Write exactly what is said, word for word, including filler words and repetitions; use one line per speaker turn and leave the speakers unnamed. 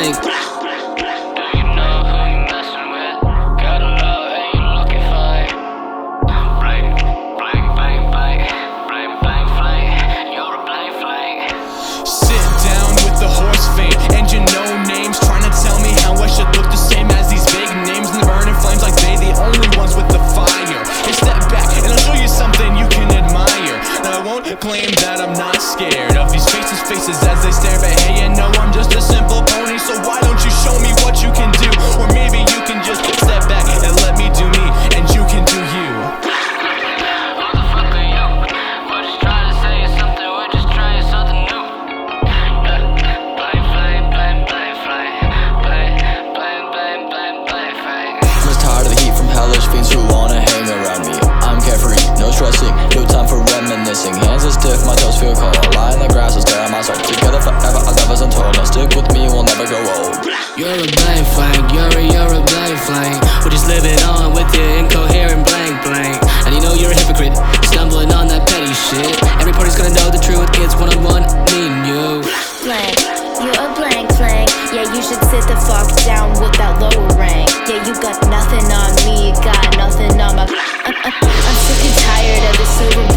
blank.
Claim that I'm not scared of these faces, faces as they stare. But hey, you know I'm just a simple pony, so why don't you show me what you can do? Or maybe you can just step back and let me do me, and you can do you.
Who the fuck are you? We're just trying to say something, we're just trying something new. Blame, blame, blame, blame, blame, blame, blame, blame, blame, blame, blame.
I'm just tired of the heat from hellish fiends who wanna hang around me. I'm carefree, no stressing, no time for reminiscing. Hands are stiff, my toes feel cold. Lie in the grass and stare at my soul. Together forever, our love is untold. Now stick with me, we'll never grow old.
You're a blank flank, you're a, you're a blank flank. We're just living on with your incoherent blank blank. And you know you're a hypocrite, stumbling on that petty shit. Every party's gonna know the truth, it's one-on-one, me and you.
Blank, you're a blank flank. Yeah, you should sit the fuck down with that lower rank. Yeah, you got nothing on me, you got nothing on my. I'm sick and tired of the silver